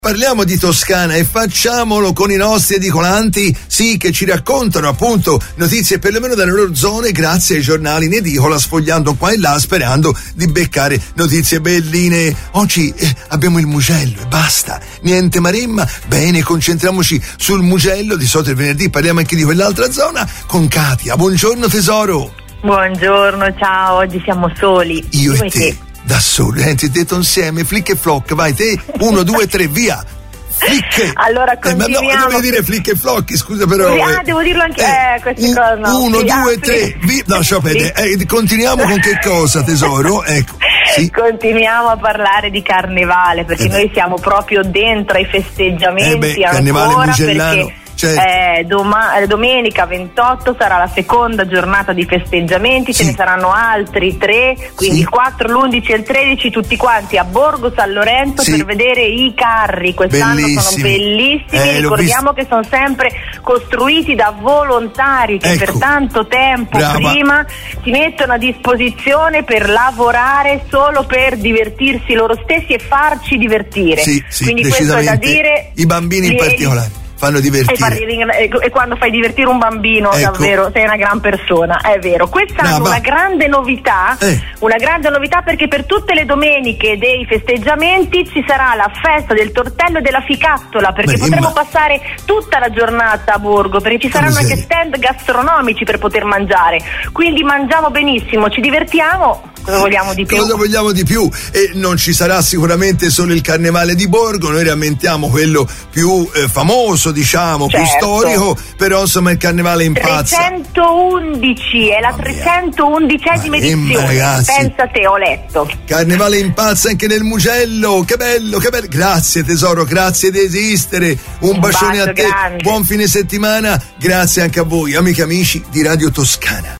Parliamo di Toscana e facciamolo con i nostri edicolanti, sì, che ci raccontano appunto notizie perlomeno dalle loro zone grazie ai giornali in edicola, sfogliando qua e là sperando di beccare notizie belline. Oggi abbiamo il Mugello e basta, niente Maremma. Bene, concentriamoci sul Mugello, di solito il venerdì parliamo anche di quell'altra zona con Katia. Buongiorno tesoro. Buongiorno, ciao, oggi siamo soli. Io e te. Da soli, ti ho detto insieme, flick e flock, vai te, 1, 2, 3, via. Flick. Allora continuiamo. Ma no, devi dire flick e flock, scusa però. Devo dirlo anche, queste cose no. 1, 2, 3, via. No, continuiamo con che cosa, tesoro? Ecco. Sì. Continuiamo a parlare di carnevale, perché noi siamo proprio dentro ai festeggiamenti carnevale ancora, mugellano. perché Certo. Domenica 28 sarà la seconda giornata di festeggiamenti, ce ne saranno altri 3, quindi il 4, l'11 e il 13 tutti quanti a Borgo San Lorenzo per vedere i carri. Quest'anno sono bellissimi, ricordiamo che sono sempre costruiti da volontari che per tanto tempo prima si mettono a disposizione per lavorare solo per divertirsi loro stessi e farci divertire. Quindi questo è da dire, i bambini in particolare fanno divertire. E quando fai divertire un bambino, davvero sei una gran persona, è vero. Quest'anno una grande novità perché per tutte le domeniche dei festeggiamenti ci sarà la festa del tortello e della ficattola, perché potremo passare tutta la giornata a Borgo, perché ci saranno anche stand gastronomici per poter mangiare, quindi mangiamo benissimo, ci divertiamo. Cosa vogliamo di più? Cosa vogliamo di più? E non ci sarà sicuramente solo il carnevale di Borgo, noi rammentiamo quello più famoso, diciamo, più storico, però insomma il carnevale impazza. 311, è la 311esima edizione, ragazzi. Pensa te, ho letto. Carnevale impazza anche nel Mugello, che bello, che bello. Grazie tesoro, grazie di esistere, un bacione a te, grande. buon fine settimana, grazie anche a voi, amiche e amici di Radio Toscana.